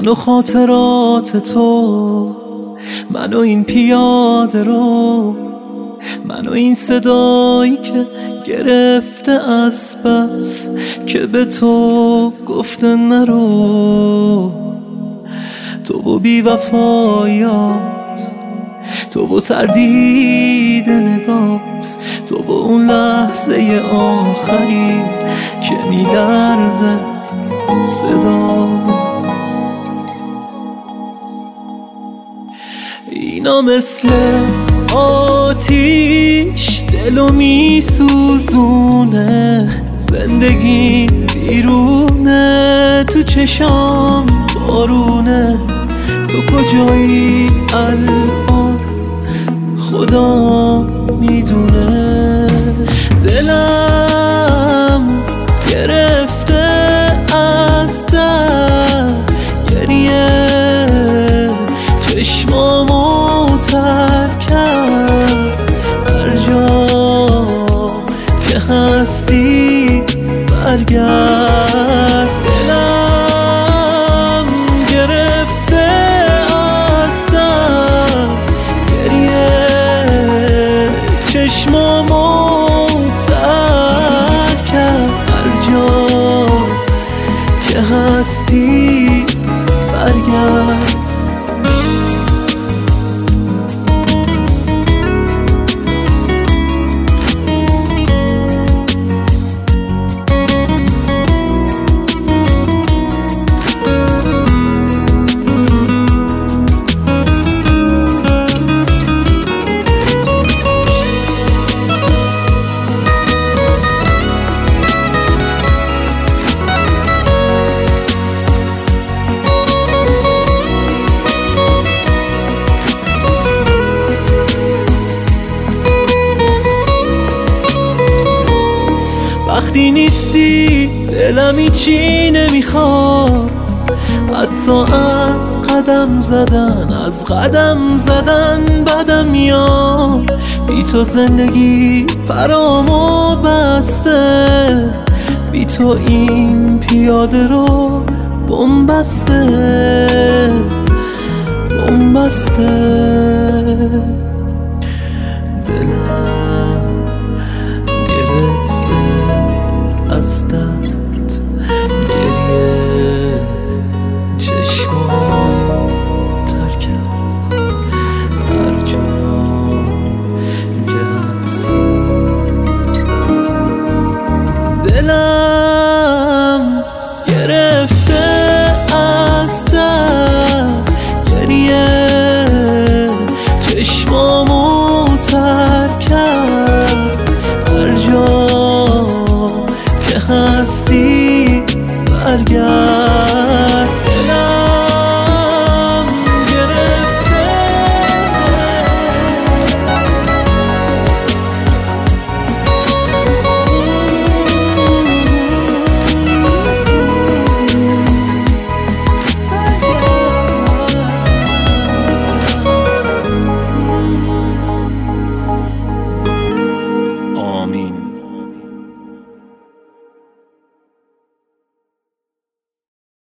من و خاطرات تو، من و این پیاده رو، من و این صدایی که گرفته از بس که به تو گفته نرو. تو و بی وفایات، تو و تردید نگات، تو و اون لحظه آخری که میلرزه صدات. اینا مثل آتیش دلو میسوزونه، زندگی بیرونه، تو چشام بارونه. تو کجایی الان خدا میدونه. دلم گرفته از درد گریه، چشمامو تر کرد. هر جا که هستی برگرد. دلم گرفته از درد گریه، چشمامو تر کرد. هر جا که هستی برگرد. وقتی نیستی دلم هیچی نمیخواد، حتی از قدم زدن بدم میاد. بی تو زندگی پرامو بسته، بی تو این پیاده رو بنبسته. دلم